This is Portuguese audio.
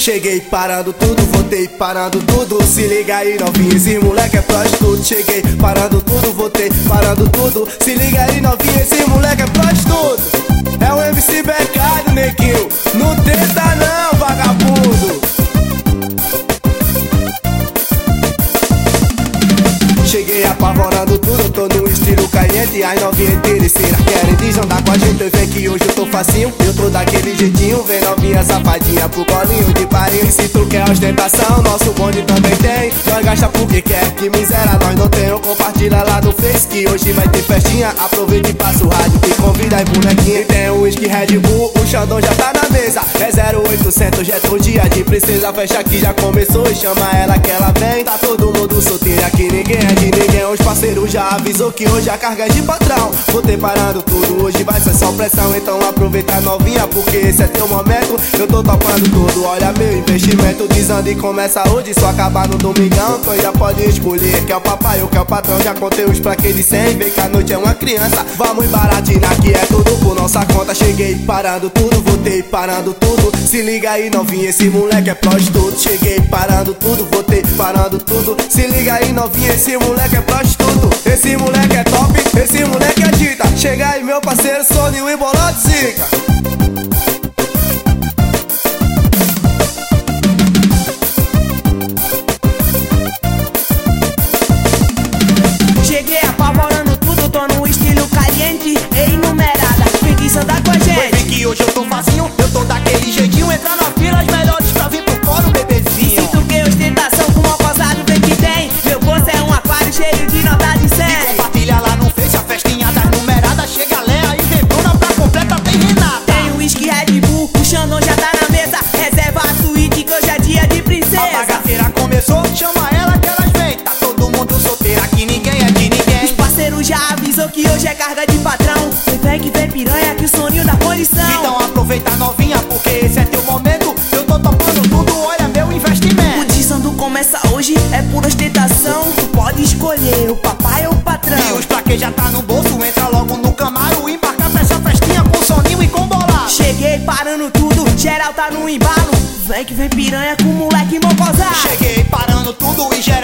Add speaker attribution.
Speaker 1: Cheguei parando tudo, voltei parando tudo. Se liga aí novinha, esse moleque é prostituto. Cheguei parando tudo, voltei parando tudo. Se liga aí novinha, esse moleque é prostituto. É o MC Becado, neguinho. Não tenta não, vagabundo. Cheguei apavorando tudo, tô no estilo caliente. As novinhas interesseiras querem desandar com a gente. Vem que hoje eu tô facinho, eu tô daquele jeitinho. Vem novinha safadinha pro colinho de parinho. E se tu quer ostentação, nosso bonde também tem. Nós gasta porque quer, que miséria nós não tem. Compartilha lá no Face que hoje vai ter festinha. Aproveita e passa o rádio e convida as bonequinhas. E tem o whisky Red Bull, o Xandão já tá na mesa. É 0800, já é teu dia de princesa. Fecha aqui já começou e chama ela que ela vem. Tá todo mundo solteiro aqui, ninguém é de ninguém. Os parceiros já avisou que hoje a carga é de patrão. Vou ter parando tudo, hoje vai ser só pressão. Então aproveita novinha, porque esse é teu momento. Eu tô topando tudo, olha meu investimento. Desanda e começa hoje, só acabar no domingão. Então já pode escolher, quer o papai ou quer o patrão. Já contei os plaquês de 100, vem que a noite é uma criança. Vamos baratinar que é tudo por nossa conta. Cheguei parando tudo, voltei parando tudo. Se liga aí novinha, esse moleque é prostituto. Cheguei parando tudo, voltei parando tudo. Se liga aí novinha, esse moleque é prostituto. Esse moleque é top, esse moleque é dita. Chega aí meu parceiro, Sônia e Boló de Zica.
Speaker 2: Cheguei apavorando tudo, tô no estilo caliente. Ei, numerada, vem desandar com a gente.
Speaker 3: Vem que hoje eu tô facinho, eu tô daquele jeitinho. Entra na fila, as melhores pra vir pro fora, bebezinho.
Speaker 2: E se tu quer ostentação com mal posado, vem que tem. Meu bolso é um aquário cheio de nota de 100.
Speaker 3: E compartilha lá no Face a festinha das numeradas. Chega Léa e vem Bruna, pra completa tem Renata.
Speaker 2: Tem o whisky Red Bull, o Xandão já tá na mesa. Reserva a suíte que hoje é dia de princesa.
Speaker 3: A bagaceira começou, chama ela que elas vêm. Tá todo mundo solteiro aqui, ninguém é de ninguém.
Speaker 2: Os parceiros já avisou que hoje é carga de patrão. Vem que vem piranha, que o soninho da condição.
Speaker 3: Então aproveita novinha, porque esse é teu momento. Eu tô topando tudo, olha meu investimento.
Speaker 2: O desando começa hoje, é por ostentação. Tu pode escolher o papai ou o patrão.
Speaker 3: E os plaquês já tá no bolso, entra logo no Camaro. Embarca pra essa festinha com soninho e com bolado.
Speaker 2: Cheguei parando tudo, geral tá no embalo. Vem que vem piranha com o moleque mocosado.
Speaker 3: Cheguei parando tudo e geral